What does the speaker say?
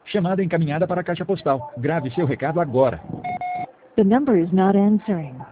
Chamada encaminhada para a caixa postal. Grave seu recado agora. The number is not answering.